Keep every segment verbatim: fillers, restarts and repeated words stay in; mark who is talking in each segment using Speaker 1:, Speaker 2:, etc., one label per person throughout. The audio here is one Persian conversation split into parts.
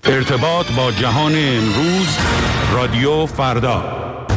Speaker 1: ارتباط با جهان امروز، رادیو فردا.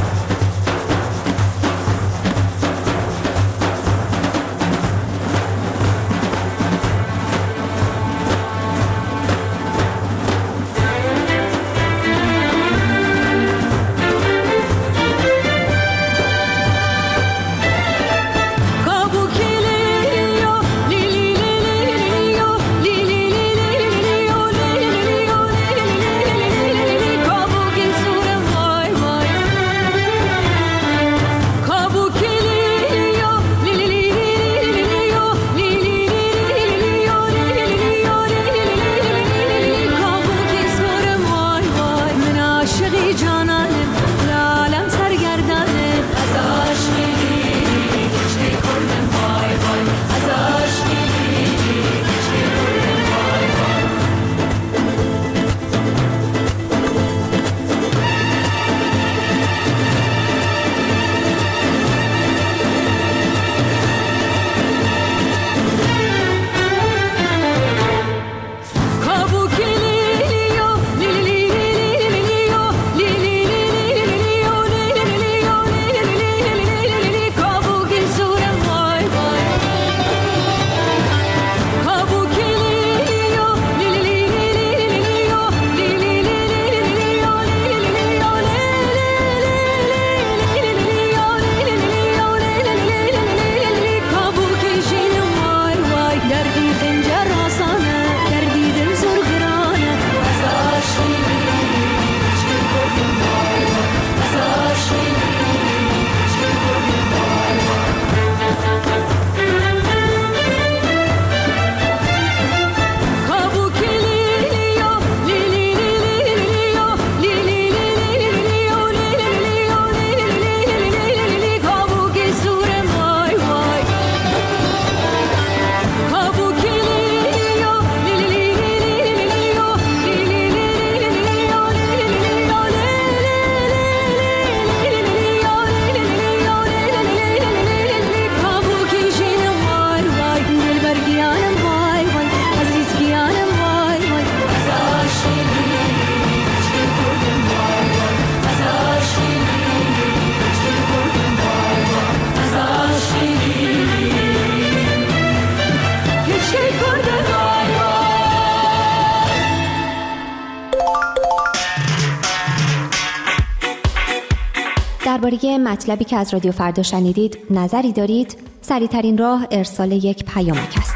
Speaker 2: درباره مطلبی که از رادیو فردا شنیدید نظری دارید؟ سریع‌ترین راه ارسال یک پیامک است.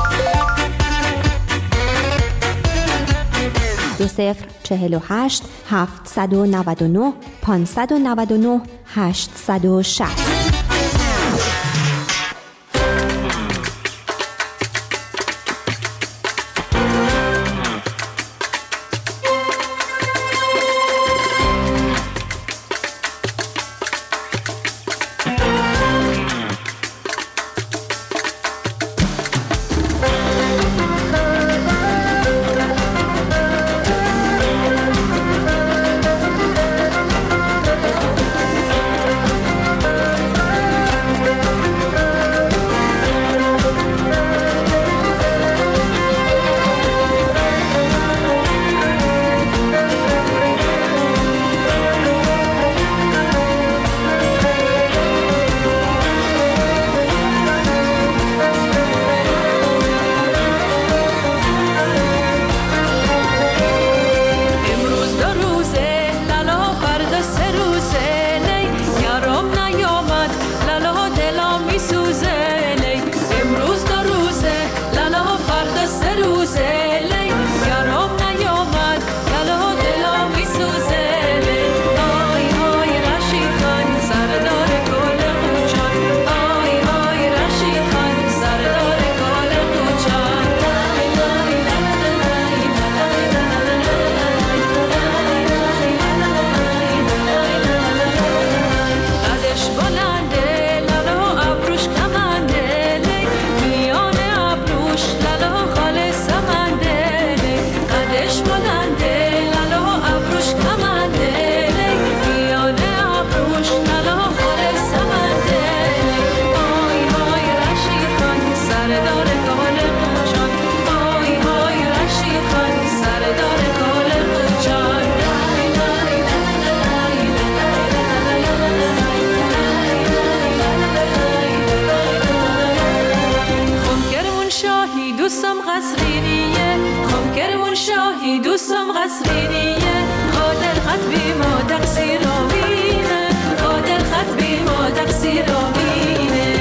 Speaker 2: دو صفر چهل و هشت هفتصد و نود و نه پانصد و نود و نه هشتصد و شصت.
Speaker 3: دوستم قصرینیه قادر خط بی ما تقصیر آمینه قادر خط بی ما تقصیر آمینه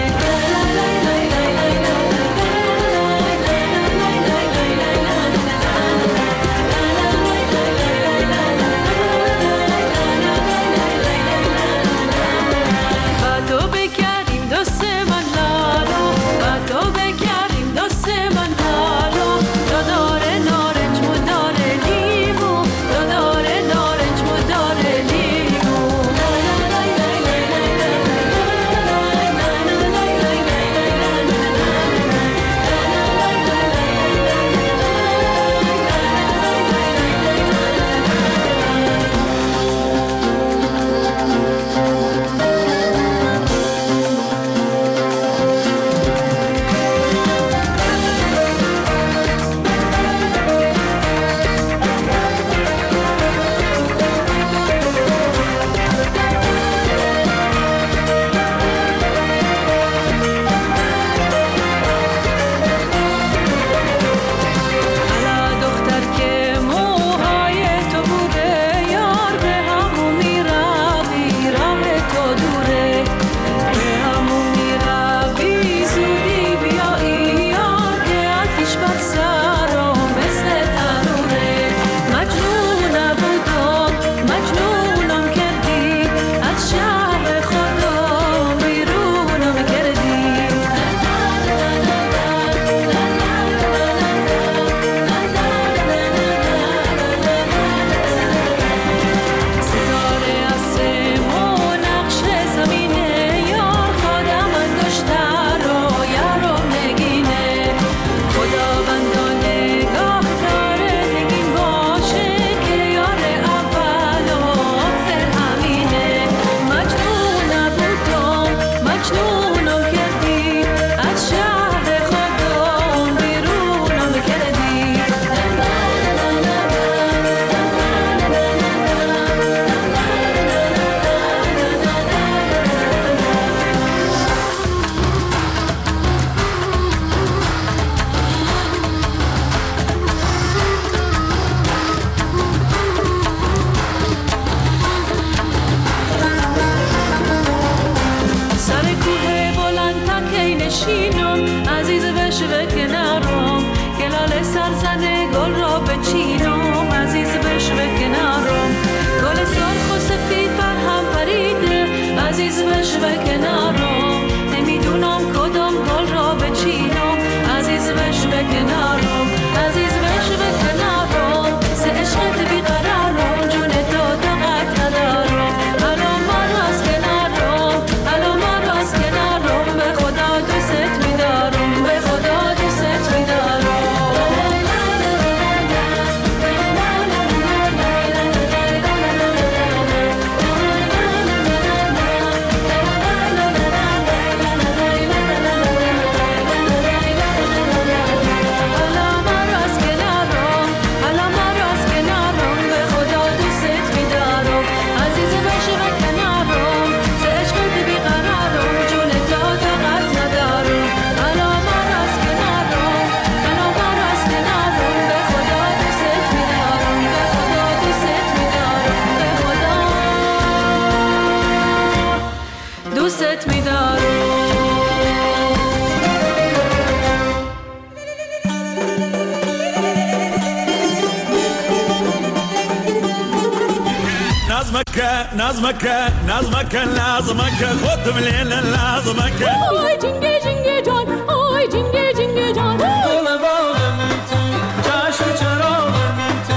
Speaker 4: نظمك نظمك لازمك خد من لازمك
Speaker 5: آی جنگه جنگه جان آی جنگه جنگه جان
Speaker 6: دل باغم تو چشم چراغم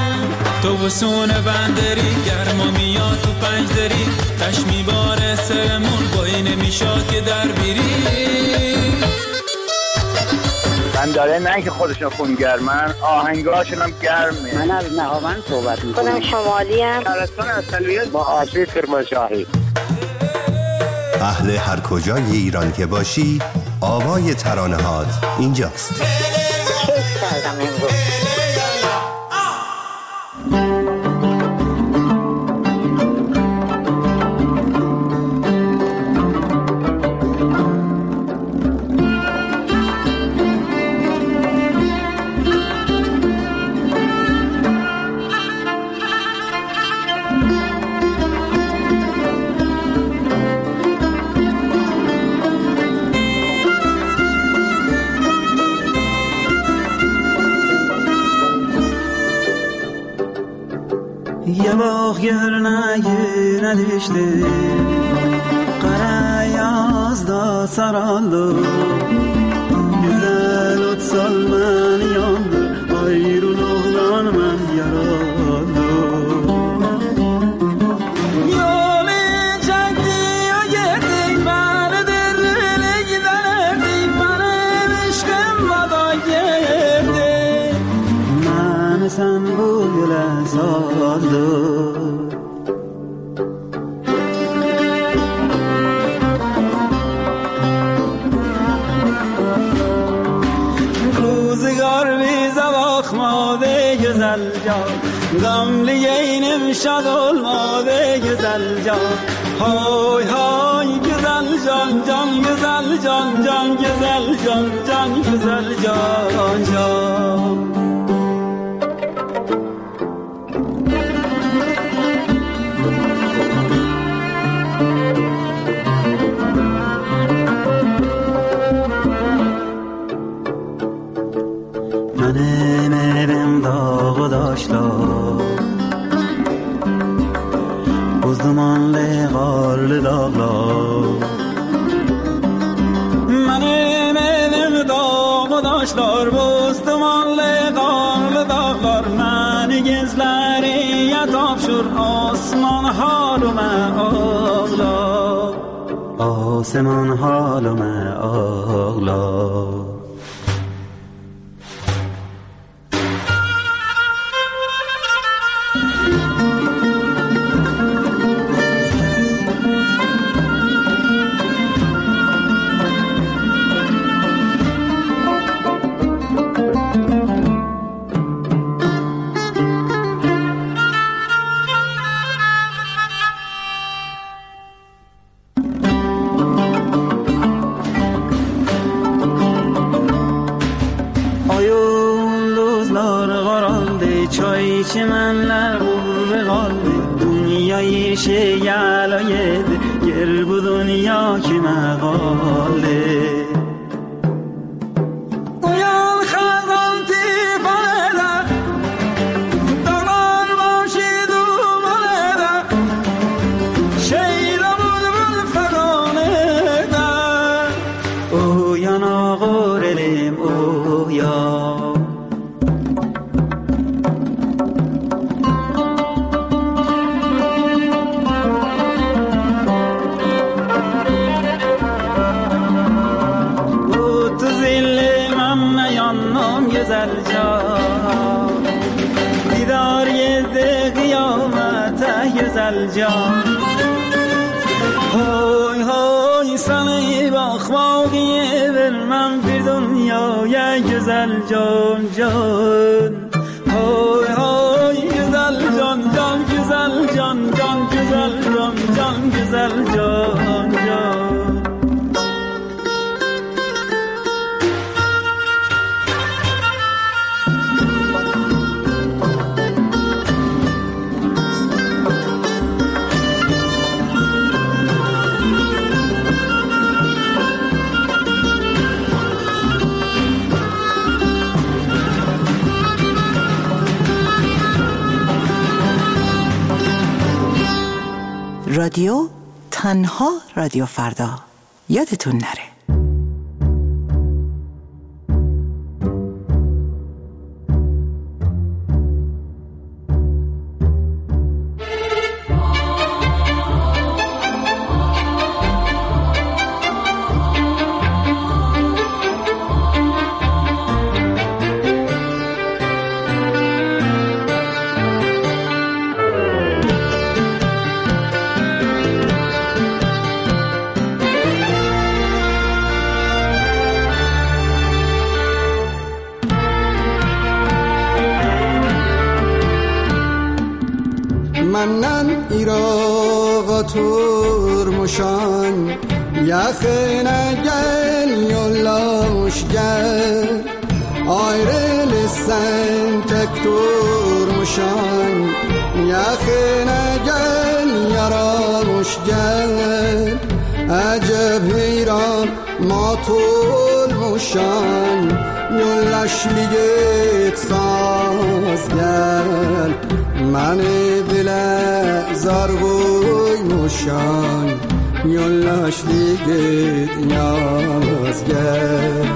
Speaker 6: تو تو بسون بندری گرما میاد تو پنج دری تش میباره سرمون بایی نمیشاد که در بیری
Speaker 7: من داره نه که خودشون خونگرمن آهنگاشون هم گرمه.
Speaker 8: من از نهاوند صحبت میکنم.
Speaker 9: خودم شمالی ام.
Speaker 7: شهرستان اصلیت با آسیب کرمانشاهی.
Speaker 10: اهل هر کجای ایران که باشی آوای ترانه هات اینجاست.
Speaker 9: کیف کردم امروز.
Speaker 6: یه باغ گرنگی ندیشتی قره یازده سرالدو güzel ot salman yandı ayrılıktan ben yaralı yolu çekti o gitti beni derine giderdi benim aşkım vada girdi beni sen bu güle saldın güzel can gamli yeğenim şad olmadı güzel can hay hay güzel can can güzel can can güzel can can güzel can can Uzdumanlı qarlı dağlar Mənim elim dağı daşlar Uzdumanlı qarlı dağlar Məni gizləriyə tapşır Osman halımə ağlar Osman halımə ağlar çimenler vurdu kaldı dünyayı şey yalaydı gel bu dünya kime kaldı uyan kazan tifanede dağlar başı dumanede şeyle bulbul feganede uyan ağır elim uyan güzel can Didar yedi kıyamete güzel can Hoy hoy seni bakmak vermem bir dünyaya güzel can can Hoy hoy güzel can can güzel can can güzel can can güzel can can
Speaker 8: رادیو تنها رادیو فردا یادتون نره
Speaker 11: منن ایراغا turmuşan Yakına gel yollamış gel Ayrılırsan tek durmuşan Yakına gel yaramış gel Acep heyran matulmuşan yollaşlıget sazgel mani dile zar koymuşan yollaşlıget yazgel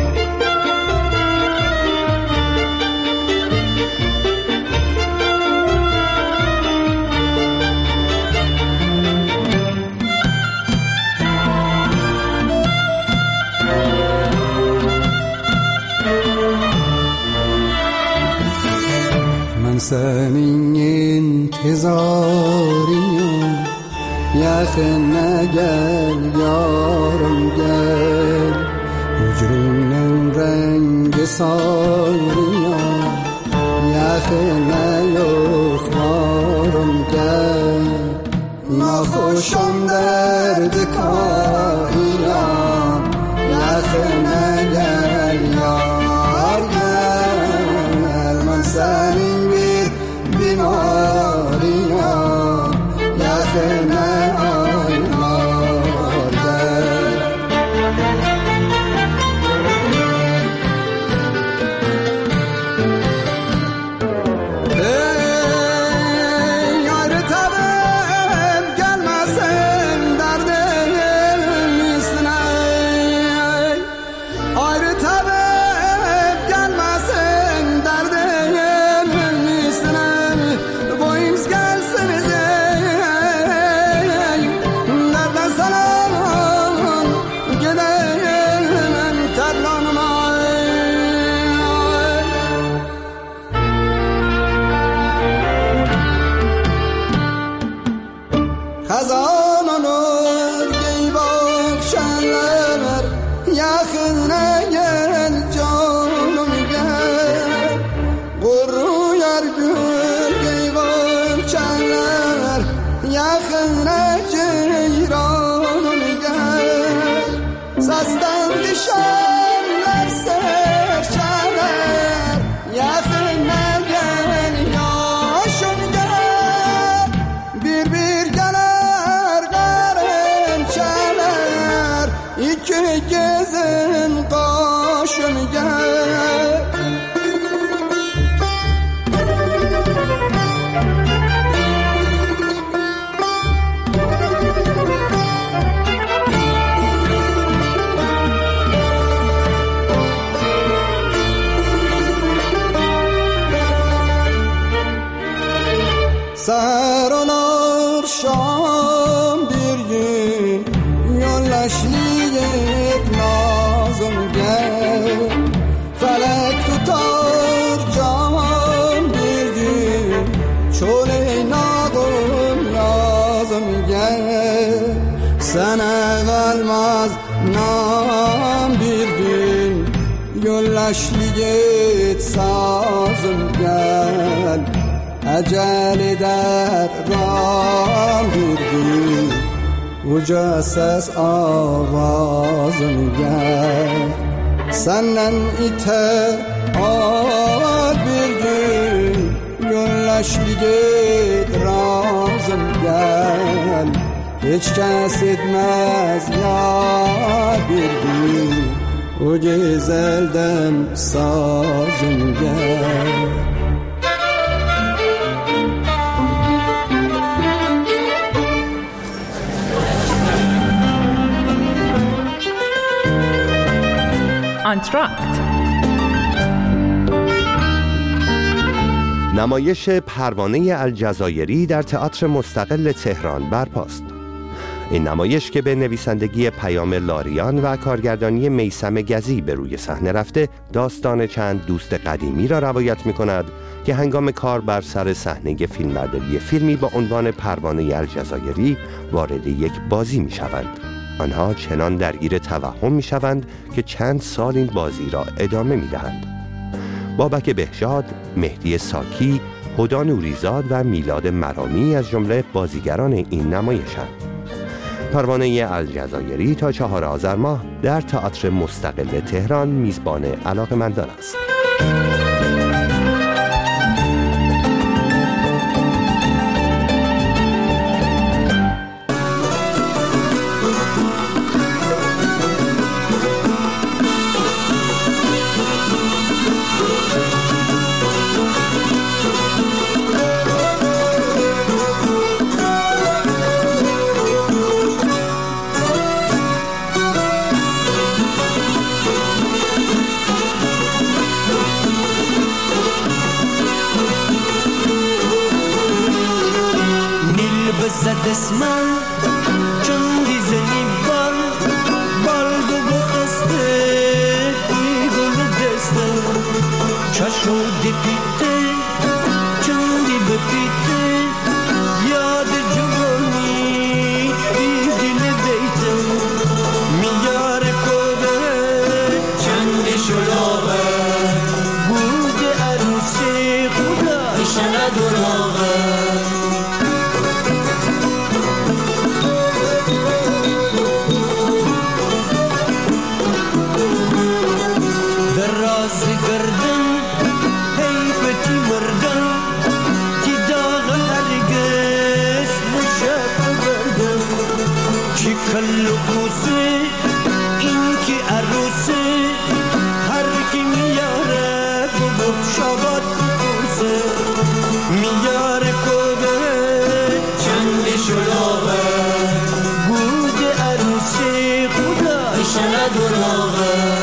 Speaker 11: senin intizarıyım yakına gel yarım gel hücrünün rengi sarıyım yakına yok yarım gel nahoşum derdi kayım yakına gel yar gel ben senin Maria, ya fena aylar gel. Hey, ayrı tabim gelmesin derdin üstüne. Ayrı tabim gelmesin derdin üstüne. Boyunuz gelsiniz ey, nereden salam gidelim terlanıma Kazan olur geybak şenler yakına gel canım gel Gurru yer gül geybak şenler yakına ceyranım gel Sastan düşenler serçeler yakına gel yaşım gel Bir bir gelir garınçeler iki gözün kaşım gel Seher olur şam bir gün yollaşlıget lazım gel Felek tutar can bir gün çoleynadım lazım gel Sana kalmaz nam bir gün yollaşlıget sazım gel Ecel eder ram bir gün Uca ses avazım gel Senden iter al bir gün Yollaşlıget razım gel Hiç kes etmez ya bir gün O güzelden sazım gel
Speaker 12: آنتراکت
Speaker 10: نمایش پروانه الجزایری در تئاتر مستقل تهران برپاست. این نمایش که به نویسندگی پیام لاریان و کارگردانی میثم گزی به روی صحنه رفته، داستان چند دوست قدیمی را روایت می‌کند که هنگام کار بر سر صحنه فیلمبرداری فیلمی با عنوان پروانه الجزایری وارد یک بازی می‌شوند. آنها چنان درگیر توهم می‌شوند که چند سال این بازی را ادامه می‌دهند. بابک بهژاد، مهدی ساکی، هدی نوریزاد و میلاد مرامی از جمله بازیگران این نمایش‌اند. پروانه الجزایری تا چهار آذر ماه در تئاتر مستقل تهران میزبان علاقه‌مندان است.
Speaker 11: دسمن چون دیزنی بال بال دو بخسته بی گل دسته چشو دی پیته چون دی بپیته یاد جوانی بی دل دیته میار کده چندی شلاغه بود عروسی خدا ایشالا دراغه کلو خوزه این که عروسه هر کی میاره بگو شبات خوزه میاره کده چند شلاغه بود عروسه خدا ایشالا دراغه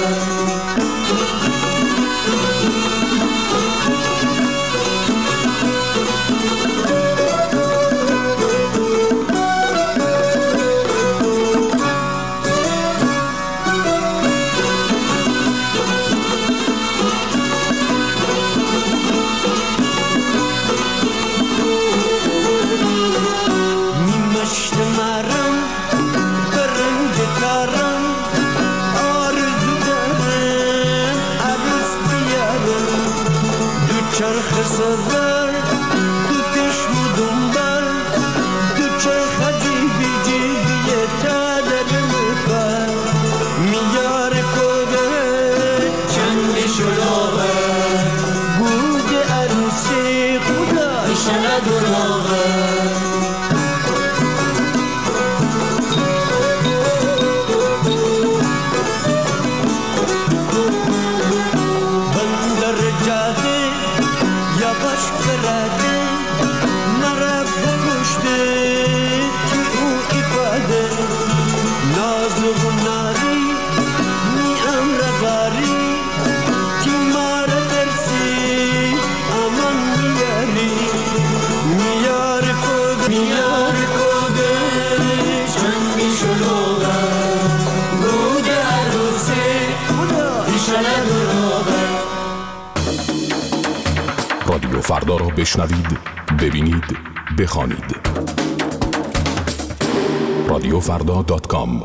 Speaker 11: چرخ سفر تو چشم دنبال تو چرخ جیبی جیبی تا در مکر میار کده چند شلاغه بود عروسی خدا ایشالا دراغه
Speaker 12: رادیو فردا را بشنوید، ببینید، بخوانید. رادیو فردا دات کام.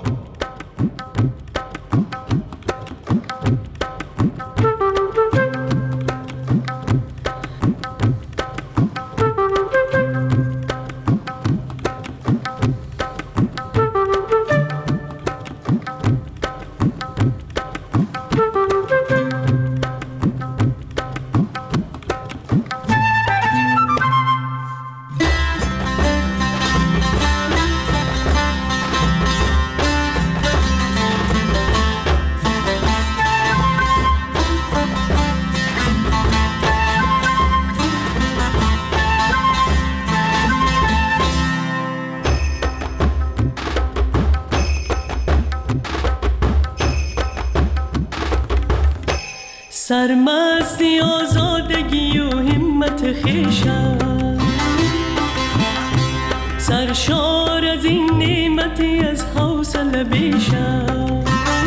Speaker 13: سرمستی آزادگی و همت خویشم، سرشار از این نعمتی از حوصله بیشم.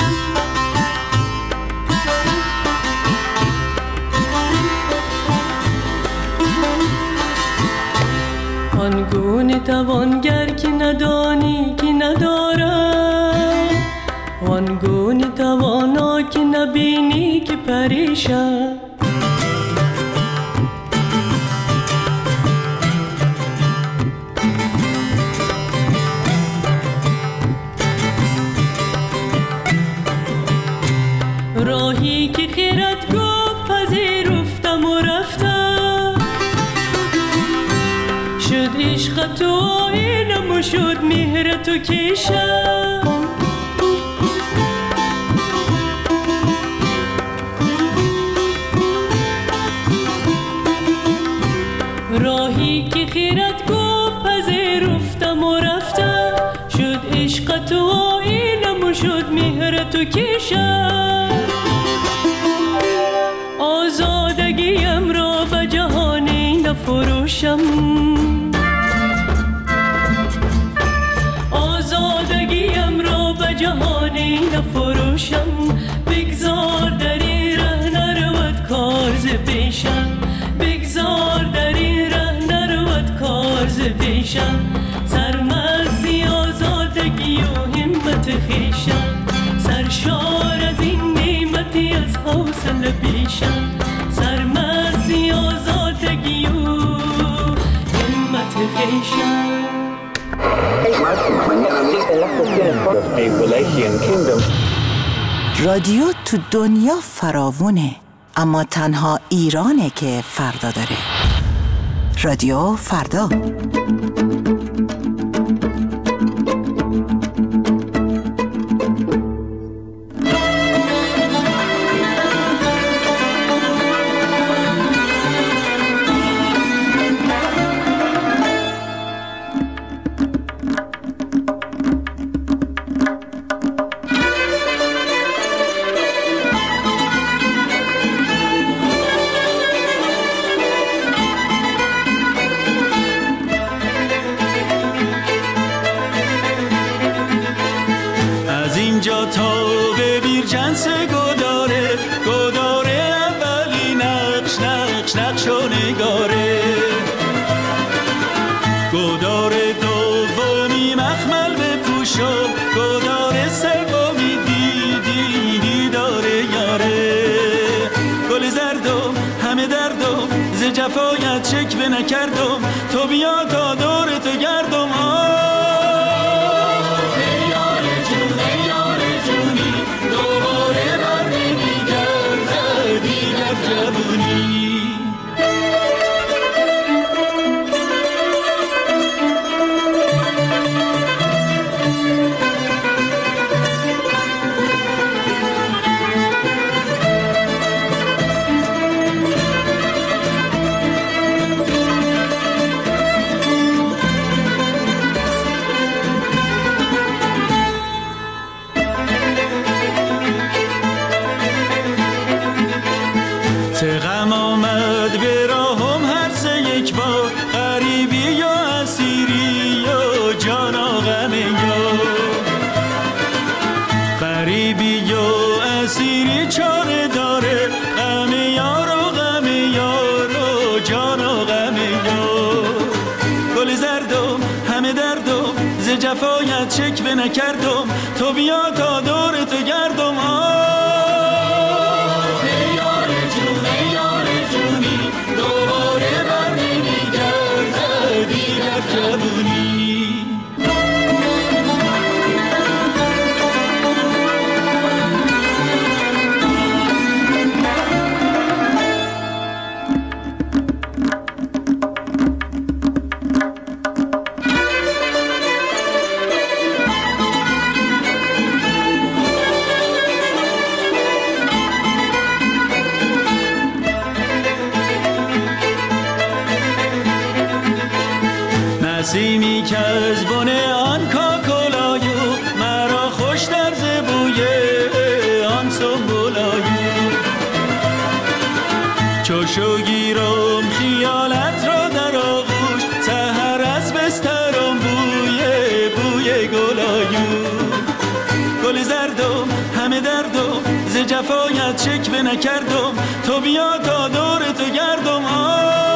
Speaker 13: آنگونه توانگر که ندانی که ندارم، آنگونه توانا که نبینی که پریشم. راهی که خیرت گفت پذیرفتم و رفتم، شد عشق تو آینم و شد مهر تو کشم. راهی که خیرت گفت پذیرفتم و رفتم، شد عشق تو آینم و شد مهر تو کشم. آزادگیم را به جهانی نفروشم، نفروشم بگذار در این ره نرود کار ز پیشم بگذار در این ره نرود کار ز پیشم سرمستی آزادگی و همت خویشم سرشار از این نعمتی از حوصله پیشم سرمستی آزادگی و همت خویشم.
Speaker 8: رادیو تو دنیا فراوونه، اما تنها ایرانه که فردا داره. رادیو فردا.
Speaker 6: جفایت شکوه نکردم تو بیا تا دور تو گردم ای یار جون ای یار جونی دوباره بر نمیگرده دیگر جوونی غم آمد به راهم هر سه یک بار غریبی یا اسیری یا جانا غم یا غریبی یا اسیری چاره داره غم یار و غم یار و جانا غم یار گل زردم همه دردم ز جفایت شکوه نکردم تو بیا تا دور تو گردم نسیمی که از بن آن کاکلایو مرا خوش در زبوی آن سنبولایو چوشو گیرم خیالت را در آغوش سحر از بسترم بوی بوی گلایو گل زردم همه دردم ز جفایت شکوه نکردم تو بیا تا دور تو گردم